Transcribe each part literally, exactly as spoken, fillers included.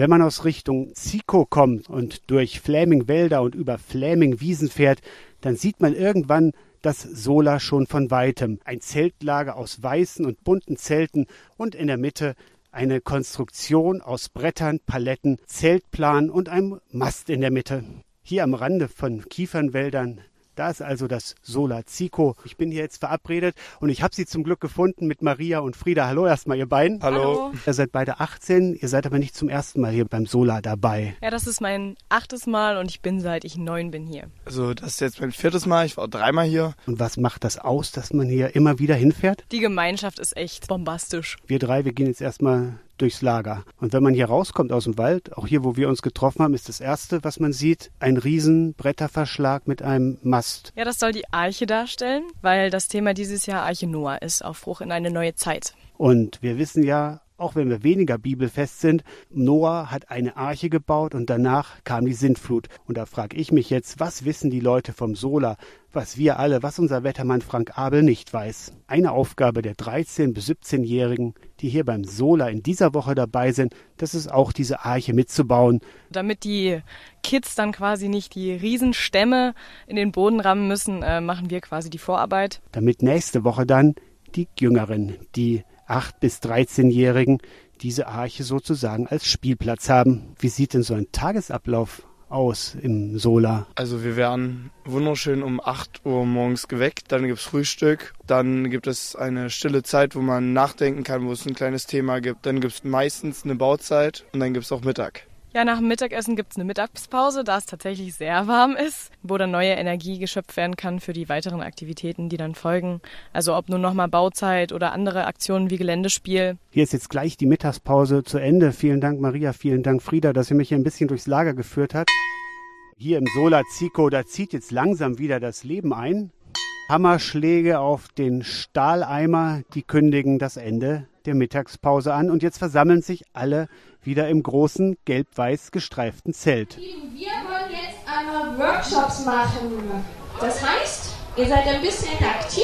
Wenn man aus Richtung Zico kommt und durch Flämingwälder und über Flämingwiesen fährt, dann sieht man irgendwann das Sola schon von Weitem. Ein Zeltlager aus weißen und bunten Zelten und in der Mitte eine Konstruktion aus Brettern, Paletten, Zeltplan und einem Mast in der Mitte. Hier am Rande von Kiefernwäldern, da ist also das Sola Zico. Ich bin hier jetzt verabredet und ich habe Sie zum Glück gefunden mit Maria und Frieda. Hallo erstmal, ihr beiden. Hallo. Ihr seid beide achtzehn, ihr seid aber nicht zum ersten Mal hier beim Sola dabei. Ja, das ist mein achtes Mal und ich bin seit ich neun bin hier. Also das ist jetzt mein viertes Mal, ich war dreimal hier. Und was macht das aus, dass man hier immer wieder hinfährt? Die Gemeinschaft ist echt bombastisch. Wir drei, wir gehen jetzt erstmal durchs Lager. Und wenn man hier rauskommt aus dem Wald, auch hier, wo wir uns getroffen haben, ist das Erste, was man sieht, ein riesen Bretterverschlag mit einem Mast. Ja, das soll die Arche darstellen, weil das Thema dieses Jahr Arche Noah ist, Aufbruch in eine neue Zeit. Und wir wissen ja, auch wenn wir weniger bibelfest sind, Noah hat eine Arche gebaut und danach kam die Sintflut. Und da frage ich mich jetzt, was wissen die Leute vom Sola, was wir alle, was unser Wettermann Frank Abel nicht weiß? Eine Aufgabe der dreizehn- bis siebzehnjährigen, die hier beim Sola in dieser Woche dabei sind, das ist auch diese Arche mitzubauen. Damit die Kids dann quasi nicht die Riesenstämme in den Boden rammen müssen, äh, machen wir quasi die Vorarbeit. Damit nächste Woche dann die Jüngeren, die acht- bis dreizehnjährigen, diese Arche sozusagen als Spielplatz haben. Wie sieht denn so ein Tagesablauf aus im Sola? Also wir werden wunderschön um acht Uhr morgens geweckt, dann gibt's Frühstück, dann gibt es eine stille Zeit, wo man nachdenken kann, wo es ein kleines Thema gibt, dann gibt's meistens eine Bauzeit und dann gibt's auch Mittag. Ja, nach dem Mittagessen gibt's eine Mittagspause, da es tatsächlich sehr warm ist, wo dann neue Energie geschöpft werden kann für die weiteren Aktivitäten, die dann folgen. Also ob nun nochmal Bauzeit oder andere Aktionen wie Geländespiel. Hier ist jetzt gleich die Mittagspause zu Ende. Vielen Dank, Maria, vielen Dank, Frieda, dass ihr mich hier ein bisschen durchs Lager geführt habt. Hier im Sola Zico, da zieht jetzt langsam wieder das Leben ein. Hammerschläge auf den Stahleimer, die kündigen das Ende der Mittagspause an. Und jetzt versammeln sich alle wieder im großen, gelb-weiß gestreiften Zelt. Wir wollen jetzt einmal Workshops machen. Das heißt, ihr seid ein bisschen aktiv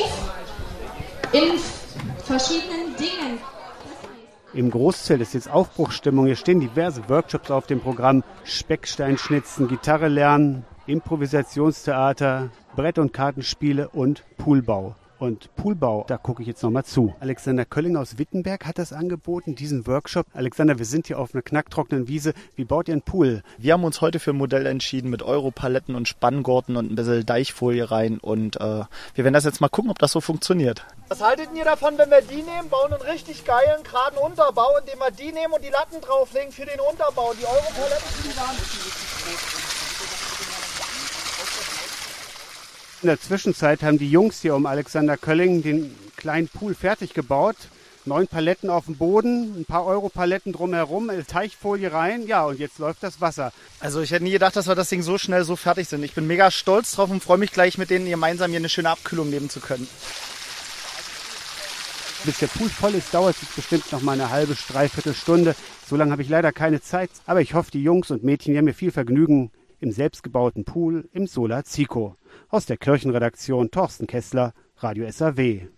in verschiedenen Dingen. Im Großzelt ist jetzt Aufbruchsstimmung. Hier stehen diverse Workshops auf dem Programm. Specksteinschnitzen, Gitarre lernen, Improvisationstheater, Brett- und Kartenspiele und Poolbau. Und Poolbau, da gucke ich jetzt nochmal zu. Alexander Kölling aus Wittenberg hat das angeboten, diesen Workshop. Alexander, wir sind hier auf einer knacktrockenen Wiese. Wie baut ihr einen Pool? Wir haben uns heute für ein Modell entschieden mit Europaletten und Spanngurten und ein bisschen Deichfolie rein. Und äh, wir werden das jetzt mal gucken, ob das so funktioniert. Was haltet ihr davon, wenn wir die nehmen, bauen einen richtig geilen, geraden Unterbau, indem wir die nehmen und die Latten drauflegen für den Unterbau, die Europaletten für die Wand? In der Zwischenzeit haben die Jungs hier um Alexander Kölling den kleinen Pool fertig gebaut. Neun Paletten auf dem Boden, ein paar Europaletten drumherum, Teichfolie rein. Ja, und jetzt läuft das Wasser. Also ich hätte nie gedacht, dass wir das Ding so schnell so fertig sind. Ich bin mega stolz drauf und freue mich gleich, mit denen gemeinsam hier eine schöne Abkühlung nehmen zu können. Bis der Pool voll ist, dauert es bestimmt noch mal eine halbe, dreiviertel Stunde. So lange habe ich leider keine Zeit. Aber ich hoffe, die Jungs und Mädchen die haben mir viel Vergnügen im selbstgebauten Pool im Sola Zico. Aus der Kirchenredaktion Thorsten Kessler, Radio S A W.